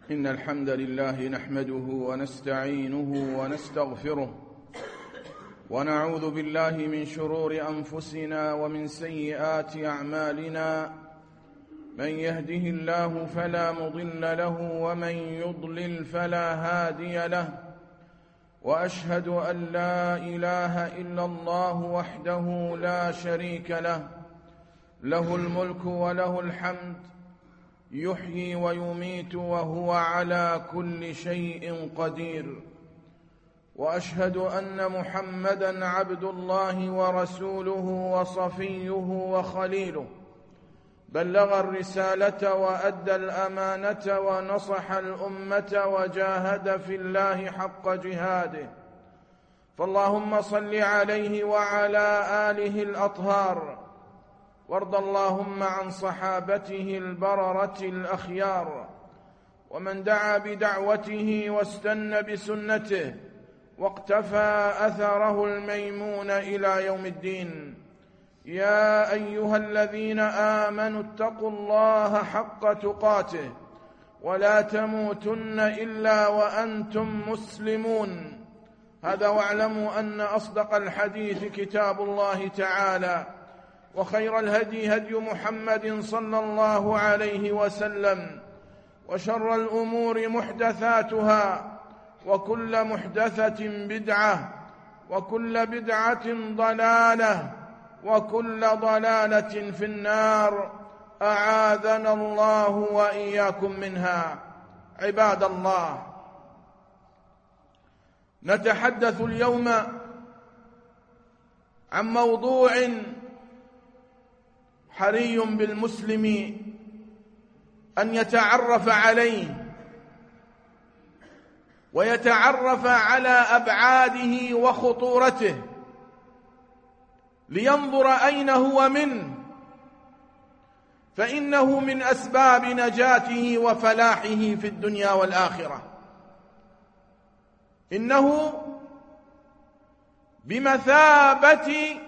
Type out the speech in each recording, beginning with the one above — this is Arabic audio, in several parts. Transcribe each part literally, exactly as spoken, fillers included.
إن الحمد لله نحمده ونستعينه ونستغفره ونعوذ بالله من شرور أنفسنا ومن سيئات أعمالنا. من يهده الله فلا مضل له ومن يضلل فلا هادي له، وأشهد أن لا إله إلا الله وحده لا شريك له، له الملك وله الحمد، يحيي ويميت وهو على كل شيء قدير. وأشهد أن محمدًا عبد الله ورسوله وصفيه وخليله، بلغ الرسالة وأدى الأمانة ونصح الأمة وجاهد في الله حق جهاده، فاللهم صل عليه وعلى آله الأطهار، وارض اللهم عن صحابته البررة الأخيار، ومن دعا بدعوته واستنى بسنته واقتفى أثره الميمون إلى يوم الدين. يا أيها الذين آمنوا اتقوا الله حق تقاته ولا تموتن إلا وأنتم مسلمون. هذا واعلموا أن أصدق الحديث كتاب الله تعالى، وخير الهدي هدي محمد صلى الله عليه وسلم، وشر الأمور محدثاتها، وكل محدثة بدعة، وكل بدعة ضلالة، وكل ضلالة في النار، أعاذنا الله وإياكم منها. عباد الله، نتحدث اليوم عن موضوع حري بالمسلم أن يتعرف عليه ويتعرف على أبعاده وخطورته، لينظر أين هو منه، فإنه من أسباب نجاته وفلاحه في الدنيا والآخرة. إنه بمثابة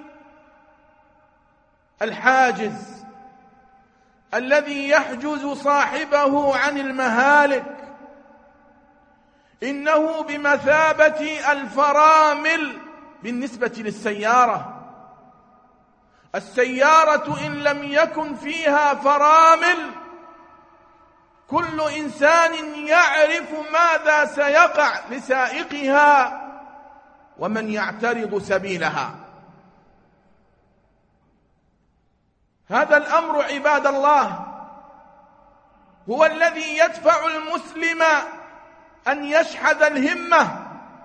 الحاجز الذي يحجز صاحبه عن المهالك، إنه بمثابة الفرامل بالنسبة للسيارة. السيارة إن لم يكن فيها فرامل، كل إنسان يعرف ماذا سيقع لسائقها ومن يعترض سبيلها. هذا الأمر عباد الله هو الذي يدفع المسلم أن يشحذ الهمة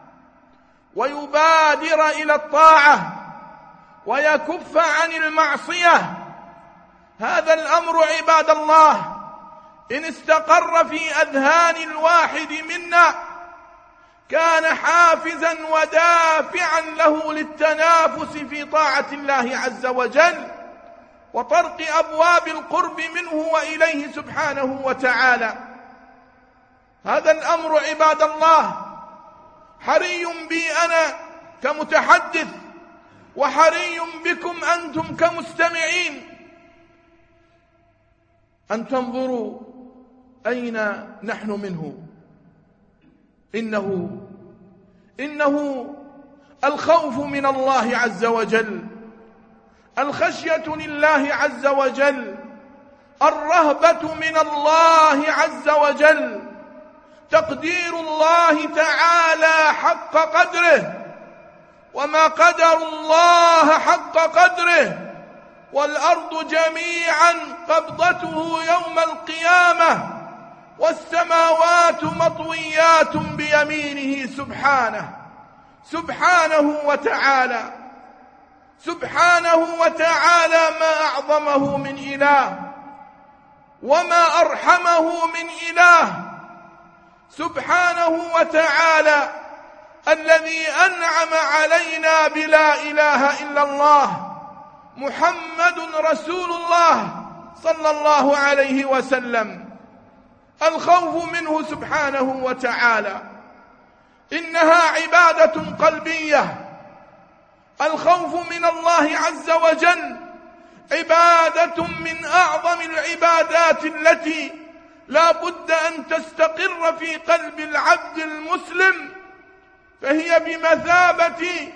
ويبادر إلى الطاعة ويكف عن المعصية. هذا الأمر عباد الله إن استقر في أذهان الواحد منا كان حافزا ودافعا له للتنافس في طاعة الله عز وجل وطرق أبواب القرب منه وإليه سبحانه وتعالى. هذا الأمر عباد الله حري بي أنا كمتحدث، وحري بكم أنتم كمستمعين، أن تنظروا أين نحن منه. إنه إنه الخوف من الله عز وجل، الخشية لله عز وجل، الرهبة من الله عز وجل، تقدير الله تعالى حق قدره، وما قدر الله حق قدره، والأرض جميعا قبضته يوم القيامة، والسماوات مطويات بيمينه سبحانه سبحانه وتعالى سبحانه وتعالى. ما أعظمه من إله وما أرحمه من إله سبحانه وتعالى، الذي أنعم علينا بلا إله إلا الله محمد رسول الله صلى الله عليه وسلم. الخوف منه سبحانه وتعالى إنها عبادة قلبية. الخوف من الله عز وجل عبادة من أعظم العبادات التي لا بد أن تستقر تستقر في قلب العبد المسلم فهي بمثابة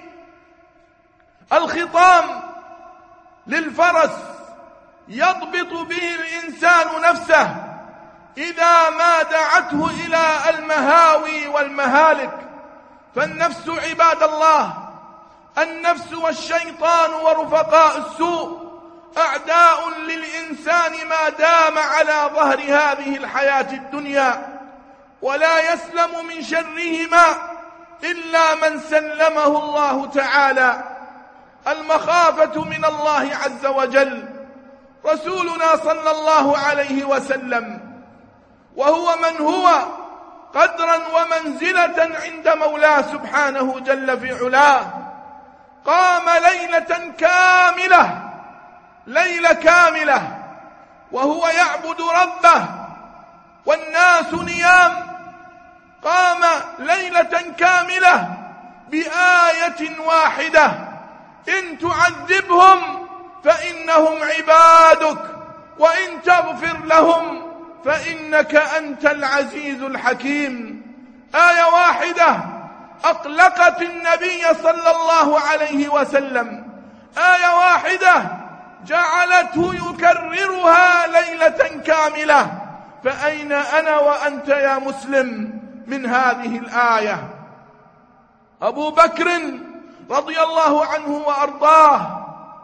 الخطام للفرس يضبط به الإنسان نفسه إذا ما دعته إلى المهاوي والمهالك. فالنفس عباد الله، النفس والشيطان ورفقاء السوء أعداء للإنسان ما دام على ظهر هذه الحياة الدنيا، ولا يسلم من شرهما إلا من سلمه الله تعالى. المخافة من الله عز وجل. رسولنا صلى الله عليه وسلم وهو من هو قدرا ومنزلة عند مولاه سبحانه جل في علاه، قام ليلة كاملة ليلة كاملة وهو يعبد ربه والناس نيام، قام ليلة كاملة بآية واحدة: إن تعذبهم فإنهم عبادك وإن تغفر لهم فإنك أنت العزيز الحكيم. آية واحدة أقلقت النبي صلى الله عليه وسلم، آية واحدة جعلته يكررها ليلة كاملة. فأين أنا وأنت يا مسلم من هذه الآية؟ أبو بكر رضي الله عنه وأرضاه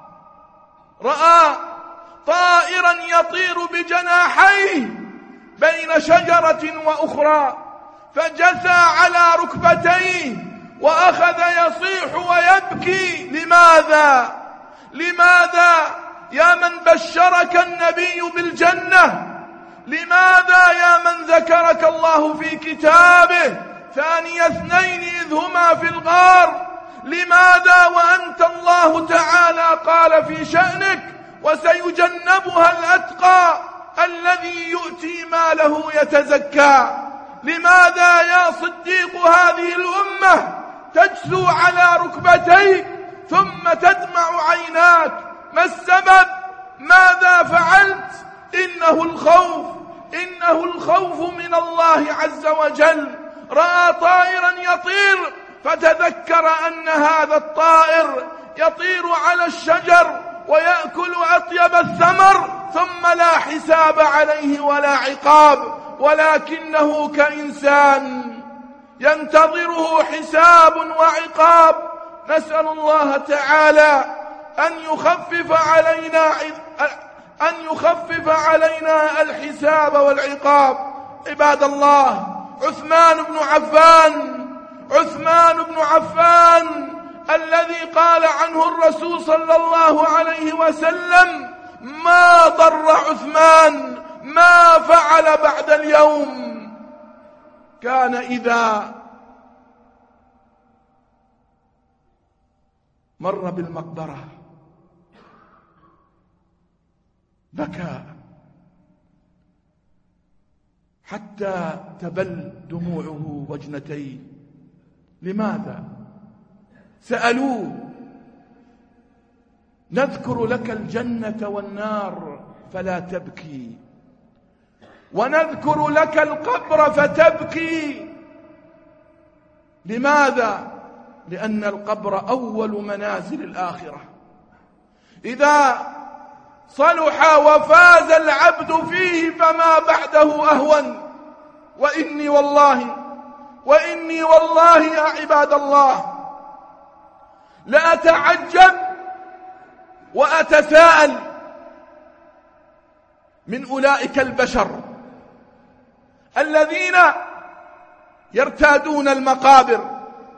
رأى طائرا يطير بجناحيه بين شجرة وأخرى، فجثى على ركبتيه وأخذ يصيح ويبكي: لماذا؟ لماذا يا من بشرك النبي بالجنة؟ لماذا يا من ذكرك الله في كتابه ثاني اثنين إذ هما في الغار؟ لماذا وأنت الله تعالى قال في شأنك: وسيجنبها الأتقى الذي يؤتي ماله يتزكى؟ لماذا يا صديق هذه الأمة تجثو على ركبتيك ثم تدمع عيناك؟ ما السبب؟ ماذا فعلت؟ إنه الخوف، إنه الخوف من الله عز وجل. رأى طائرا يطير فتذكر أن هذا الطائر يطير على الشجر ويأكل أطيب الثمر ثم لا حساب عليه ولا عقاب، ولكنه كإنسان ينتظره حساب وعقاب. نسأل الله تعالى أن يخفف علينا أن يخفف علينا الحساب والعقاب. عباد الله، عثمان بن عفان عثمان بن عفان الذي قال عنه الرسول صلى الله عليه وسلم: ما ضر عثمان ما فعل بعد اليوم. كان إذا مر بالمقبرة بكى حتى تبل دموعه وجنتيه. لماذا؟ سألوه: نذكر لك الجنة والنار فلا تبكي، ونذكر لك القبر فتبكي. لماذا؟ لأن القبر أول منازل الآخرة، إذا صلح وفاز العبد فيه فما بعده أهون. وإني والله وإني والله يا عباد الله لأتعجب وأتساءل من أولئك البشر الذين يرتادون المقابر.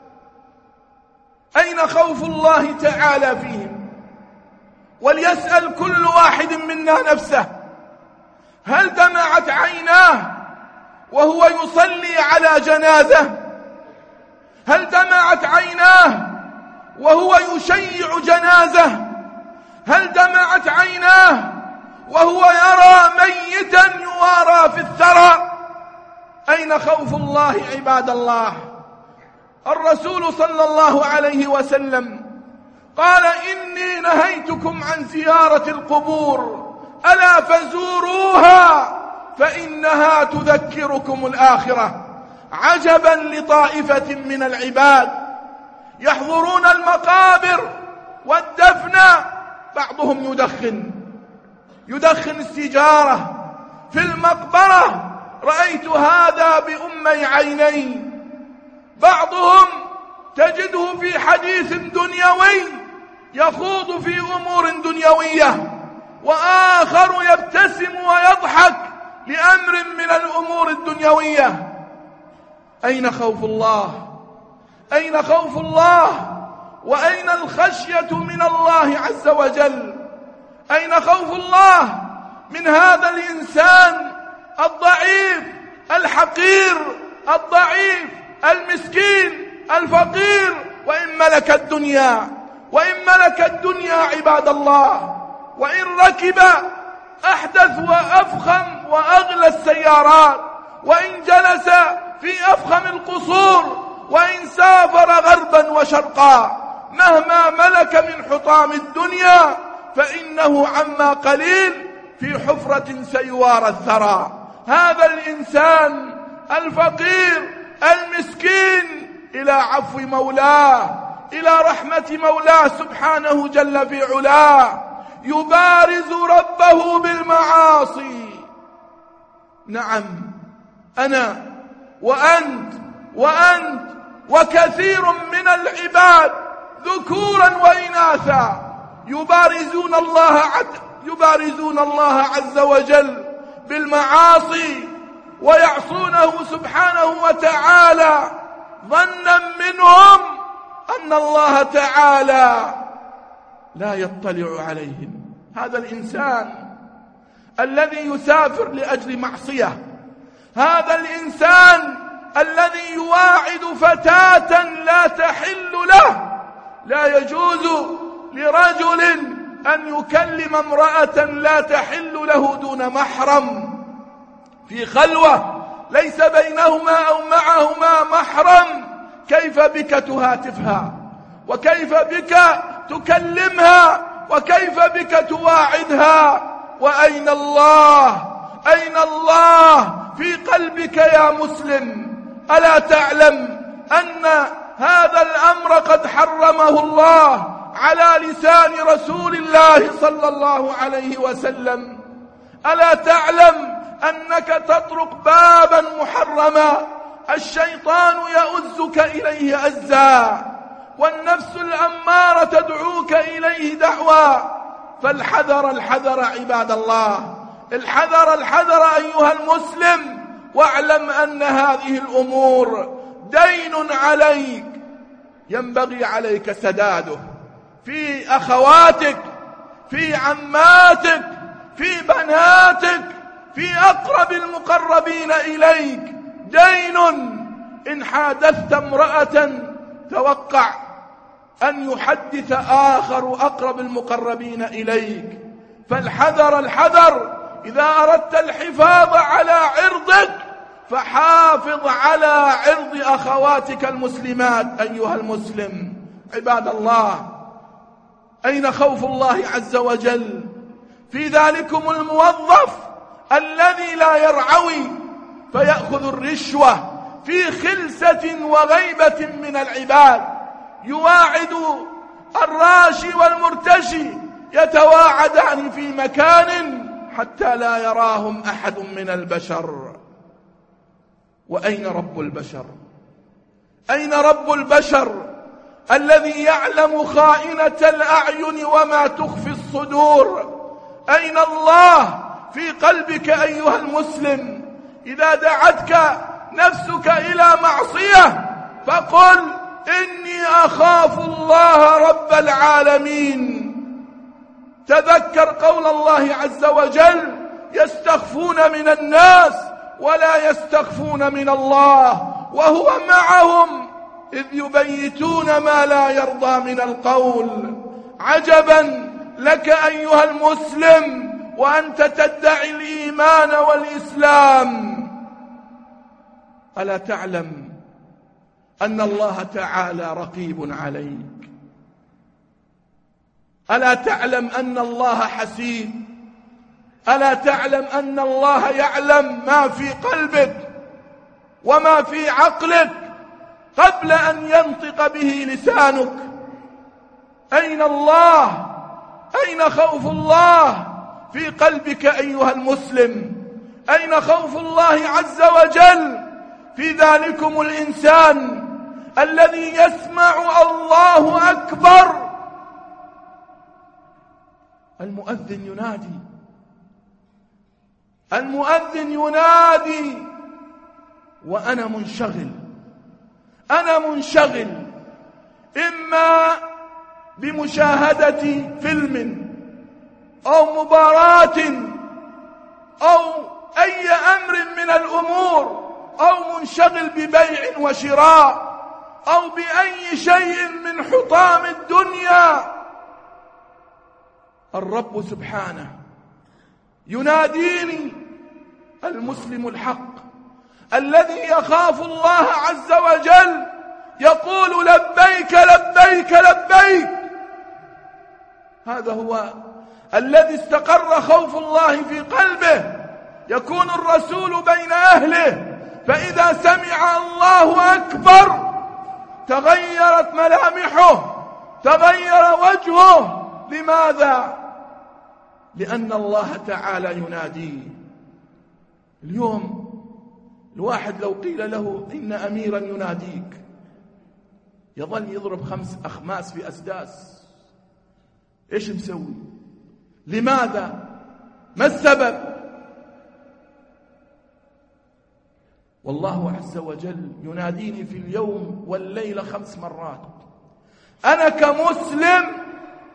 أين خوف الله تعالى فيهم؟ وليسأل كل واحد منا نفسه: هل دمعت عيناه وهو يصلي على جنازة؟ هل دمعت عيناه وهو يشيع جنازة؟ هل دمعت عيناه وهو يرى ميتا يوارى في الثرى؟ أين خوف الله عباد الله؟ الرسول صلى الله عليه وسلم قال: إني نهيتكم عن زيارة القبور ألا فزوروها فإنها تذكركم الآخرة. عجبا لطائفة من العباد يحضرون المقابر والدفن، بعضهم يدخن يدخن السجارة في المقبرة، رأيت هذا بأمي عيني. بعضهم تجده في حديث دنيوي يخوض في أمور دنيوية، وآخر يبتسم ويضحك لأمر من الأمور الدنيوية. أين خوف الله؟ أين خوف الله؟ وأين الخشية من الله عز وجل؟ أين خوف الله من هذا الإنسان الضعيف الحقير الضعيف المسكين الفقير؟ وإن ملك الدنيا وإن ملك الدنيا عباد الله، وإن ركب أحدث وأفخم وأغلى السيارات، وإن جلس في أفخم القصور، وإن سافر غربا وشرقا، مهما ملك من حطام الدنيا فإنه عما قليل في حفرة سيوار الثرى. هذا الإنسان الفقير المسكين إلى عفو مولاه، إلى رحمة مولاه سبحانه جل في علاه، يبارز ربه بالمعاصي. نعم، أنا وأنت وأنت وكثير من العباد ذكورا وإناثا يبارزون الله عز يبارزون الله عز وجل بالمعاصي ويعصونه سبحانه وتعالى، ظنا منهم أن الله تعالى لا يطلع عليهم. هذا الإنسان الذي يسافر لأجل معصية، هذا الإنسان الذي يواعد فتاة لا تحل له، لا يجوز لرجل أن يكلم امرأة لا تحل له دون محرم في خلوة ليس بينهما أو معهما محرم. كيف بك تهاتفها؟ وكيف بك تكلمها؟ وكيف بك تواعدها؟ وأين الله؟ أين الله في قلبك يا مسلم؟ ألا تعلم أن هذا الأمر قد حرمه الله على لسان رسول الله صلى الله عليه وسلم؟ ألا تعلم أنك تطرق بابا محرما الشيطان يؤزك إليه أزا، والنفس الأمارة تدعوك إليه دعوى؟ فالحذر الحذر عباد الله، الحذر الحذر أيها المسلم، واعلم أن هذه الأمور دين عليك ينبغي عليك سداده، في أخواتك، في عماتك، في بناتك، في أقرب المقربين إليك دين. إن حادثت امرأة توقع أن يحدث آخر أقرب المقربين إليك. فالحذر الحذر، إذا أردت الحفاظ على عرضك فحافظ على عرض أخواتك المسلمات أيها المسلم. عباد الله، أين خوف الله عز وجل في ذلكم الموظف الذي لا يرعوي فيأخذ الرشوة في خلسة وغيبة من العباد، يواعد الراشي والمرتشي، يتواعدان في مكان حتى لا يراهم أحد من البشر. وأين رب البشر؟ أين رب البشر الذي يعلم خائنة الأعين وما تخفي الصدور؟ أين الله في قلبك أيها المسلم؟ إذا دعتك نفسك إلى معصية فقل إني أخاف الله رب العالمين. تذكر قول الله عز وجل: يستخفون من الناس ولا يستخفون من الله وهو معهم إذ يبيتون ما لا يرضى من القول. عجبا لك أيها المسلم وأنت تدعي الإيمان والإسلام، ألا تعلم أن الله تعالى رقيب عليك؟ ألا تعلم أن الله حسيب ألا تعلم أن الله يعلم ما في قلبك وما في عقلك قبل أن ينطق به لسانك؟ أين الله؟ أين خوف الله في قلبك أيها المسلم؟ أين خوف الله عز وجل في ذلكم الإنسان الذي يسمع الله أكبر؟ المؤذن ينادي، المؤذن ينادي وأنا منشغل، أنا منشغل إما بمشاهدة فيلم أو مباراة أو أي أمر من الأمور، أو منشغل ببيع وشراء أو بأي شيء من حطام الدنيا. الرب سبحانه يناديني، المسلم الحق الذي يخاف الله عز وجل يقول لبيك لبيك لبيك. هذا هو الذي استقر خوف الله في قلبه. يكون الرسول بين أهله فإذا سمع الله أكبر تغيرت ملامحه، تغير وجهه. لماذا؟ لأن الله تعالى يناديه. اليوم الواحد لو قيل له إن أميرا يناديك يظل يضرب خمس أخماس في أسداس. إيش مسوي؟ لماذا؟ ما السبب؟ والله عز وجل يناديني في اليوم والليلة خمس مرات. أنا كمسلم،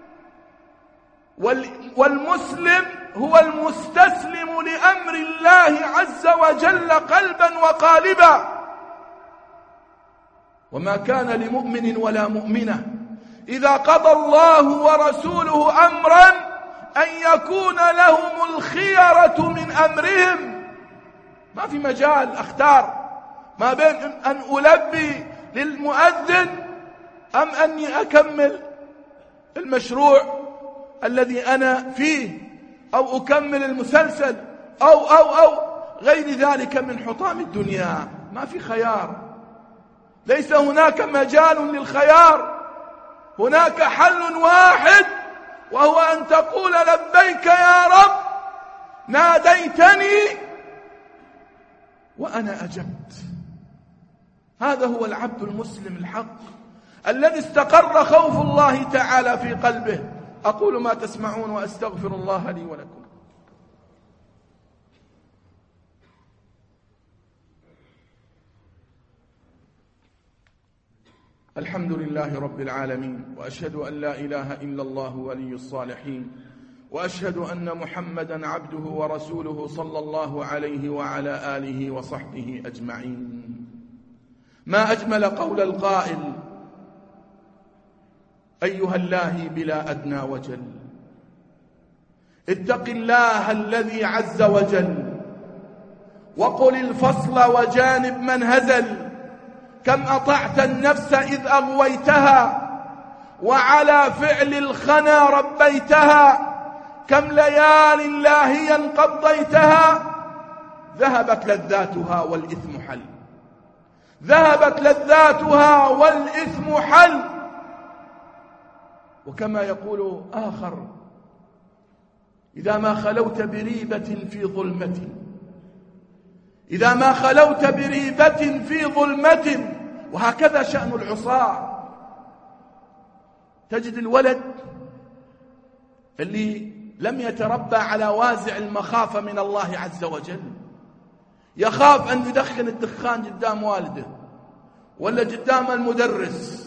والمسلم هو المستسلم لأمر الله عز وجل قلبا وقالبا. وما كان لمؤمن ولا مؤمنة إذا قضى الله ورسوله أمرا أن يكون لهم الخيرة من أمرهم. ما في مجال أختار ما بين أن ألبي للمؤذن أم أني أكمل المشروع الذي أنا فيه، أو أكمل المسلسل، أو أو أو غير ذلك من حطام الدنيا. ما في خيار، ليس هناك مجال للخيار. هناك حل واحد وهو أن تقول لبيك يا رب، ناديتني وأنا أجبت. هذا هو العبد المسلم الحق الذي استقر خوف الله تعالى في قلبه. أقول ما تسمعون وأستغفر الله لي ولكم. الحمد لله رب العالمين، وأشهد أن لا إله إلا الله ولي الصالحين، وأشهد أن محمدا عبده ورسوله صلى الله عليه وعلى آله وصحبه أجمعين. ما أجمل قول القائل: أيها اللاهي بلا أدنى وجل، اتق الله الذي عز وجل، وقل الفصل وجانب من هزل. كم أطعت النفس إذ أغويتها، وعلى فعل الخنا ربيتها. كم ليال لاهيا قضيتها، ذهبت لذاتها والإثم حل. ذهبت لذاتها والإثم حل. وكما يقول آخر: إذا ما خلوت بريبة في ظلمة، إذا ما خلوت بريبة في ظلمة. وهكذا شأن العصاة. تجد الولد اللي لم يتربى على وازع المخافة من الله عز وجل، يخاف أن يدخن الدخان قدام والده ولا قدام المدرس،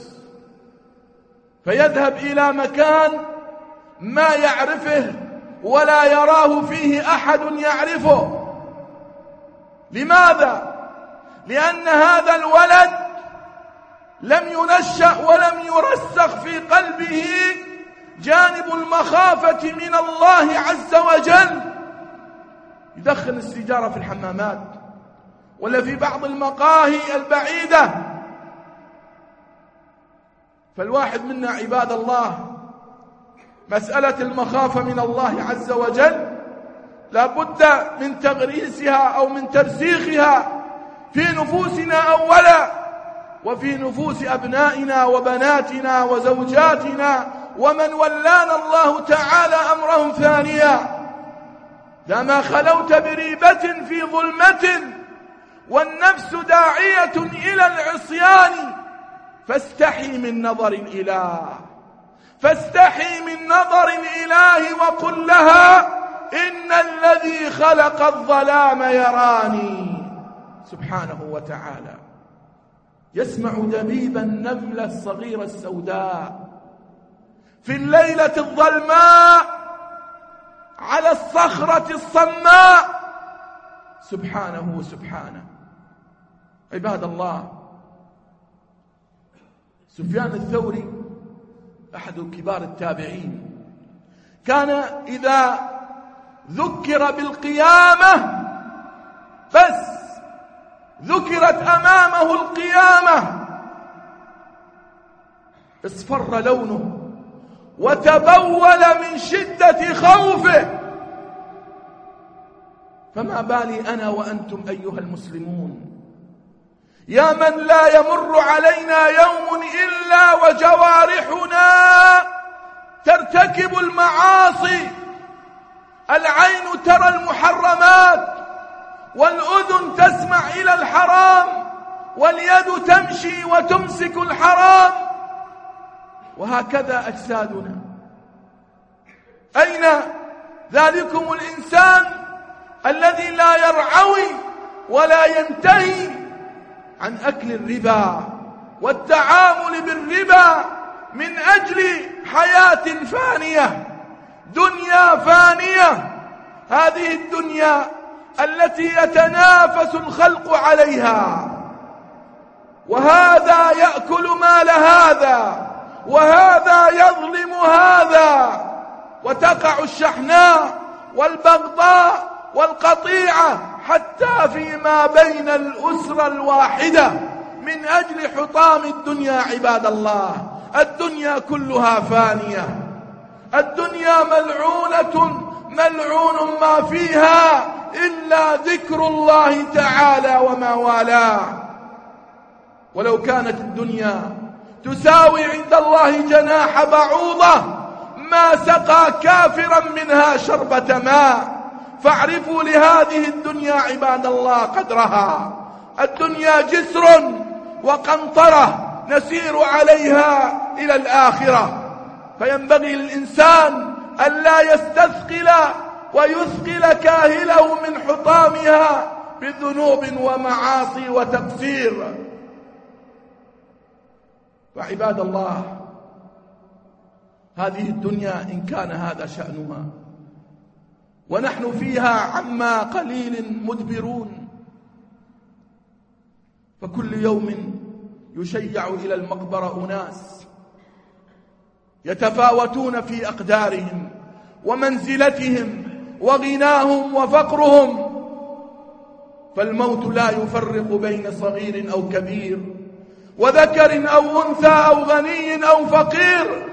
فيذهب إلى مكان ما يعرفه ولا يراه فيه أحد يعرفه. لماذا؟ لأن هذا الولد لم ينشأ ولم يرسخ في قلبه جانب المخافة من الله عز وجل. يدخن السيجارة في الحمامات ولا في بعض المقاهي البعيدة. فالواحد منا عباد الله مسألة المخافة من الله عز وجل لا بد من تغريسها أو من ترسيخها في نفوسنا أولا، وفي نفوس أبنائنا وبناتنا وزوجاتنا ومن ولانا الله تعالى أمرهم ثانيا. لما خلوت بريبة في ظلمة والنفس داعية إلى العصيان فاستحي من نظر الإله، فاستحي من نظر الإله وقل لها إن الذي خلق الظلام يراني سبحانه وتعالى. يسمع دبيب النملة الصغيرة السوداء في الليلة الظلماء على الصخرة الصماء سبحانه سبحانه. عباد الله، سفيان الثوري أحد كبار التابعين كان إذا ذكر بالقيامة بس ذكرت أمامه القيامة اصفر لونه وتبول من شدة خوفه. فما بالي أنا وأنتم أيها المسلمون، يا من لا يمر علينا يوم إلا وجوارحنا ترتكب المعاصي، العين ترى المحرمات، والأذن تسمع إلى الحرام، واليد تمشي وتمسك الحرام، وهكذا أجسادنا. أين ذلكم الإنسان الذي لا يرعوي ولا ينتهي عن أكل الربا والتعامل بالربا من أجل حياة فانية، دنيا فانية، هذه الدنيا التي يتنافس الخلق عليها، وهذا يأكل مال هذا وهذا يظلم هذا، وتقع الشحناء والبغضاء والقطيعة حتى فيما بين الأسرة الواحدة من أجل حطام الدنيا. عباد الله، الدنيا كلها فانية، الدنيا ملعونة ملعون ما فيها إلا ذكر الله تعالى وما والاه. ولو كانت الدنيا تساوي عند الله جناح بعوضة ما سقى كافرا منها شربة ماء. فاعرفوا لهذه الدنيا عباد الله قدرها. الدنيا جسر وقنطرة نسير عليها إلى الآخرة، فينبغي للإنسان ألا يستثقل ويثقل كاهله من حطامها بذنوب ومعاصي وتقصير. فعباد الله، هذه الدنيا إن كان هذا شأنها ونحن فيها عما قليل مدبرون، فكل يوم يشيع إلى المقبرة أناس يتفاوتون في أقدارهم ومنزلتهم وغناهم وفقرهم، فالموت لا يفرق بين صغير أو كبير، وذكر أو أنثى أو غني أو فقير،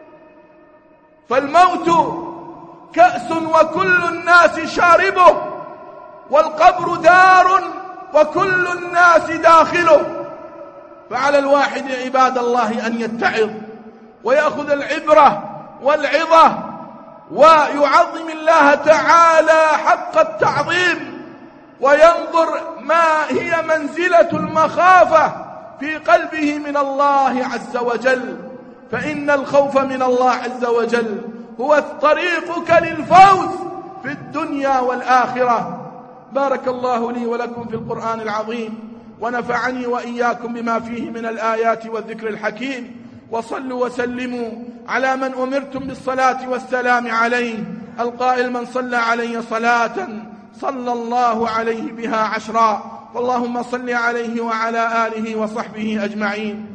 فالموت كأس وكل الناس شاربه، والقبر دار وكل الناس داخله. فعلى الواحد عباد الله أن يتعظ ويأخذ العبرة والعظة ويعظم الله تعالى حق التعظيم، وينظر ما هي منزلة المخافة في قلبه من الله عز وجل، فإن الخوف من الله عز وجل هو طريقك للفوز في الدنيا والآخرة. بارك الله لي ولكم في القرآن العظيم، ونفعني وإياكم بما فيه من الآيات والذكر الحكيم. وصلوا وسلموا على من أمرتم بالصلاة والسلام عليه، القائل: من صلى علي صلاة صلى الله عليه بها عشرا. اللهم صل عليه وعلى آله وصحبه أجمعين.